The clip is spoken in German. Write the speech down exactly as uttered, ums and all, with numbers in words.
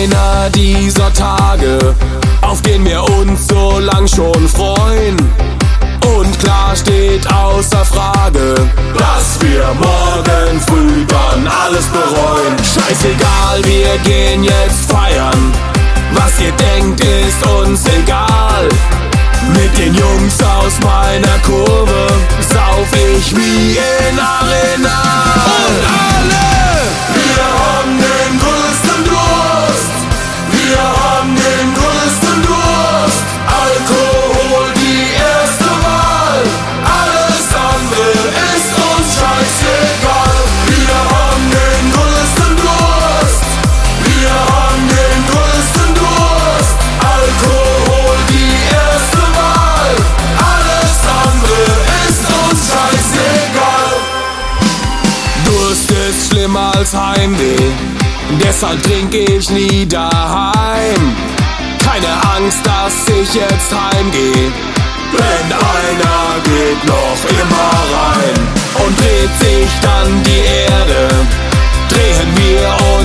einer dieser Tage, auf den wir uns so lang schon freuen. Und klar steht außer Frage, dass wir morgen früh dann alles bereuen. Scheißegal, wir gehen jetzt feiern. Was ihr denkt, ist uns egal. Mit den Jungs aus meiner Kurve sauf ich wie in Arenal. Und alle, wir haben den größten Durst. Wir haben den größten Durst. Alkohol die erste Wahl. Alles andere ist uns scheißegal. Wir haben den größten Durst. Wir haben den größten Durst. Alkohol die erste Wahl. Alles andere ist uns scheißegal. Durst ist schlimmer als Heimweh, deshalb trink ich nie daheim. Keine Angst, dass ich jetzt heimgeh, denn einer geht noch immer rein. Und dreht sich dann die Erde, drehen wir uns